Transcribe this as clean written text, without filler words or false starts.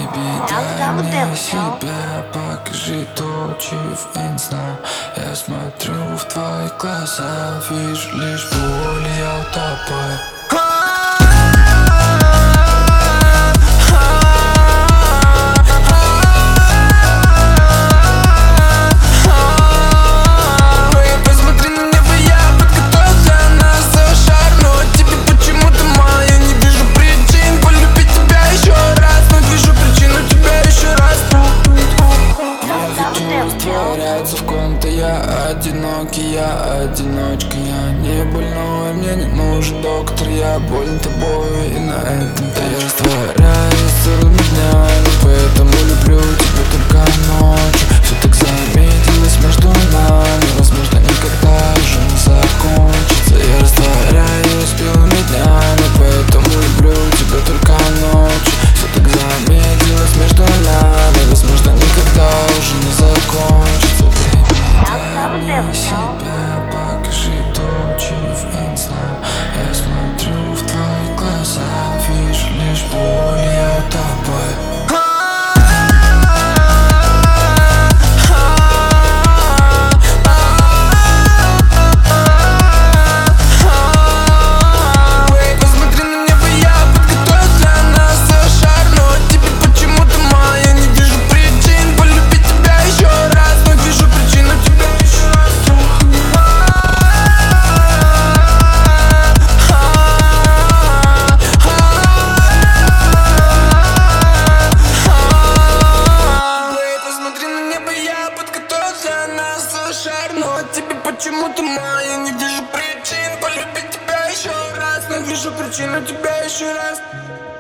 Baby, дай мне себя, покажи то, чего я не знаю. Я смотрю в твои глаза, вижу лишь боль, я утопаю. Растворяется в ком-то, я одинокий, я одиночка. Я не больной, мне не нужен доктор. Я болен тобой, и на этом-то я растворяюсь целыми днями. Поэтому люблю тебя только ночью. Все так замедлилось между нами, возможно, никогда уже не закончится. Я растворяюсь белыми днями, поэтому люблю тебя только ночью. Все так замедлилось между нами, возможно, никогда уже не закончится. Дай мне себя, покажи то, чего я не знаю. Я смотрю в твои глаза, вижу лишь боль, я утопаю. Но тебе почему-то моя, не вижу причин полюбить тебя еще раз. Не вижу причин у тебя еще раз.